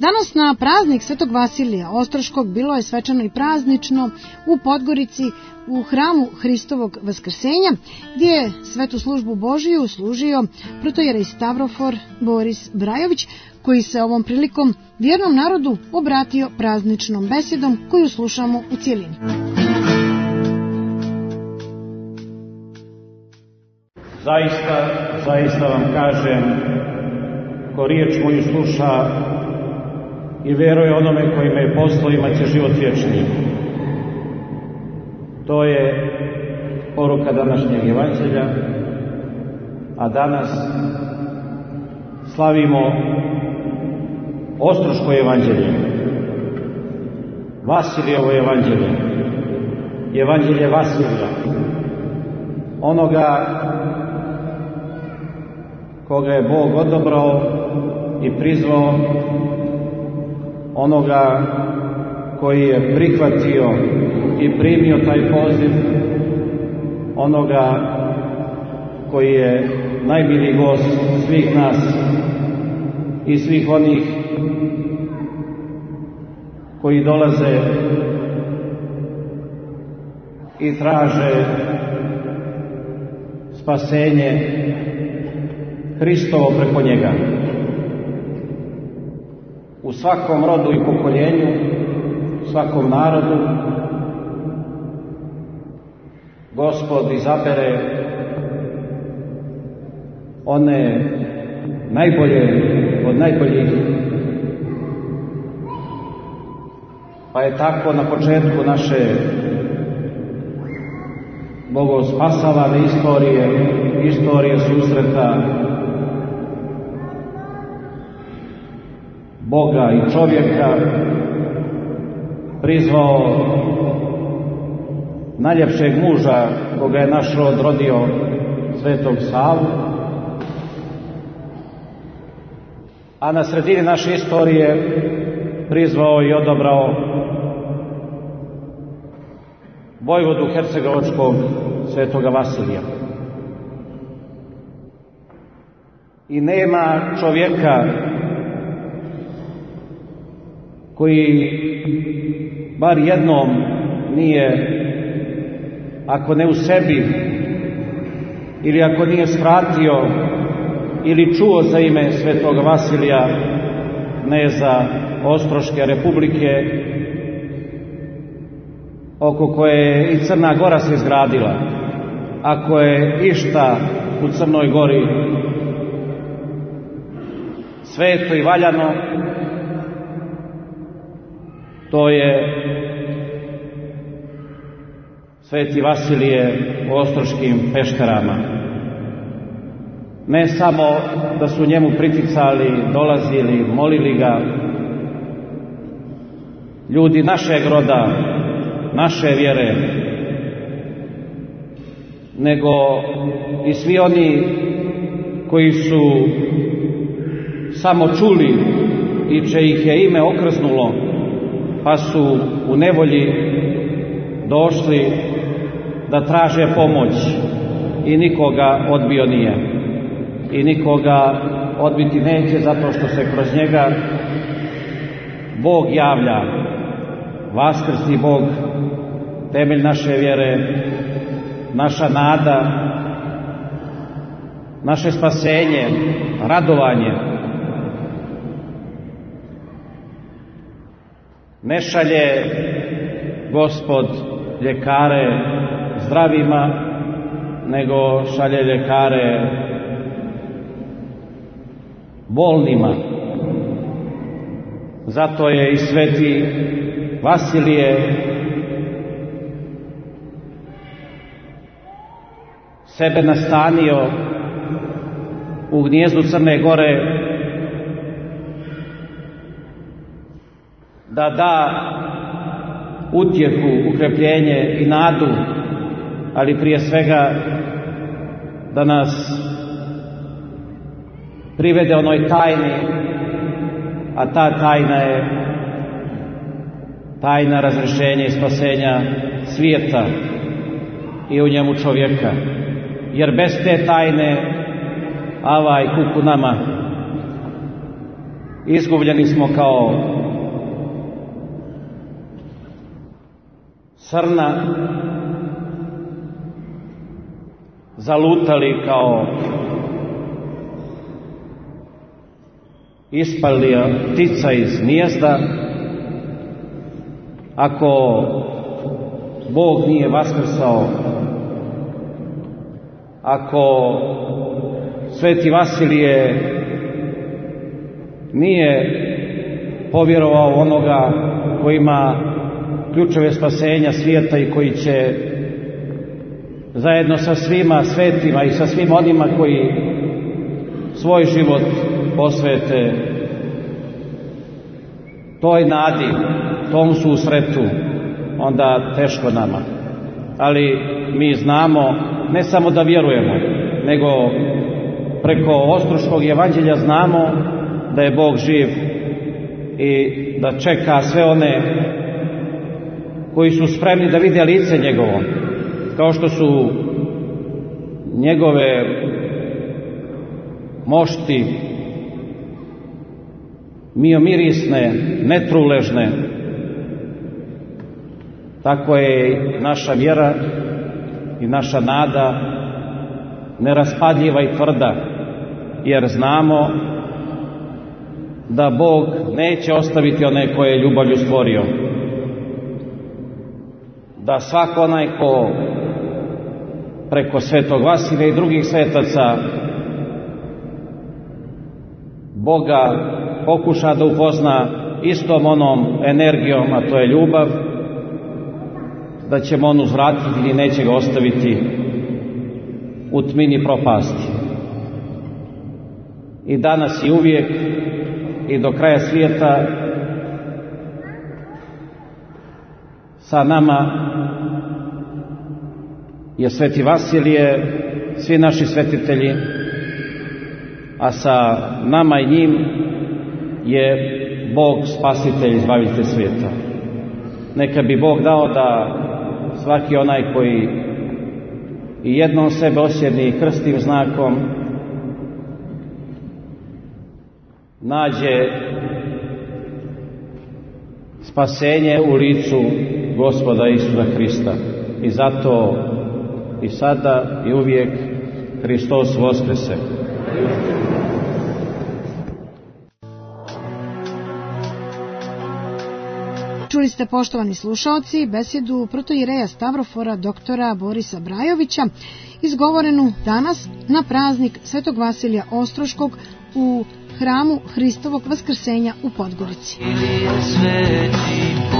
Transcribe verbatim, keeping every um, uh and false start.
Danas na praznik Svetog Vasilija Ostroškog bilo je svečano i praznično u Podgorici u hramu Hristovog Vaskrsenja, gdje je svetu službu Božiju služio protojerej Stavrofor Boris Brajović, koji se ovom prilikom vjernom narodu obratio prazničnom besedom koju slušamo u cijelini. Zaista, zaista vam kažem, ko riječ moju sluša i vjeruje onome koji me je poslao, imat će život vječni. To je poruka današnjeg evanđelja, a danas slavimo Ostroško evanđelje, Vasilijevo evanđelje, evanđelje Vasilija, onoga koga je Bog odabrao i prizvao, onoga koji je prihvatio i primio taj poziv, onoga koji je najmiliji gost svih nas i svih onih koji dolaze i traže spasenje Hristovo preko njega. U svakom rodu i pokoljenju, u svakom narodu, Gospod izabere one najbolje od najboljih. Pa je tako na početku naše bogospasalane istorije, istorije susreta Boga i čovjeka, prizvao najljepšeg muža koga je naš rod rodio, Svetog Savu, a na sredini naše istorije prizvao i odabrao vojvodu hercegovačkog Svetoga Vasilija. I nema čovjeka koji bar jednom nije, ako ne u sebi, ili ako nije svratio ili čuo za ime Svetoga Vasilija, kneza Ostroške republike, oko koje je i Crna Gora se izgradila. Ako je išta u Crnoj Gori sveto i valjano, to je Sveti Vasilije u Ostroškim pešterama. Ne samo da su njemu priticali, dolazili, molili ga ljudi našeg roda, naše vjere, nego i svi oni koji su samo čuli i čije ih je ime okrznulo, pa su u nevolji došli da traže pomoć i nikoga odbio nije. I nikoga odbiti neće, zato što se kroz njega Bog javlja, vaskrsni Bog, temelj naše vjere, naša nada, naše spasenje, radovanje. Ne šalje Gospod ljekare zdravima, nego šalje ljekare bolnima. Zato je i Sveti Vasilije sebe nastanio u gnijezdu Crne Gore da da utjehu, ukrepljenje i nadu, ali prije svega da nas privede onoj tajni, a ta tajna je tajna razrješenja i spasenja svijeta i u njemu čovjeka. Jer bez te tajne, avaj kuku nama, Izgubljeni smo kao srna, zalutali kao ispalija ptica iz gnijezda. Ako Bog nije vaskrsao, ako Sveti Vasilije nije povjerovao onoga koji ima ključeve spasenja svijeta i koji će zajedno sa svima svetima i sa svim onima koji svoj život posvete toj nadi, tom susretu, onda teško nama. Ali mi znamo, ne samo da vjerujemo, nego preko Ostroškog evanđelja znamo da je Bog živ i da čeka sve one koji su spremni da vide lice njegovo, kao što su njegove mošti miomirisne, netruležne. Tako je naša vjera i naša nada neraspadljiva i tvrda, jer znamo da Bog neće ostaviti one koje je ljubavlju stvorio. Da svako onaj ko preko Svetog Vasilija i drugih svetaca Boga pokuša da upozna istom onom energijom, a to je ljubav, da ćemo on uzvratiti i neće ga ostaviti u tmini propasti. I danas i uvijek i do kraja svijeta sa nama je Sveti Vasilije, svi naši svetitelji, a sa nama i njim je Bog spasitelj, izbavitelj svijeta. Neka bi Bog dao da svaki onaj koji i jednom sebe osjedni krstim znakom nađe spasenje u licu Gospoda Isusa Hrista. I zato i sada i uvijek Hristos Voskrese. Čuli ste, poštovani slušaoci, besedu protoijereja Stavrofora doktora Borisa Brajovića, izgovorenu danas na praznik Svetog Vasilija Ostroškog u hramu Hristovog Vaskrsenja u Podgorici.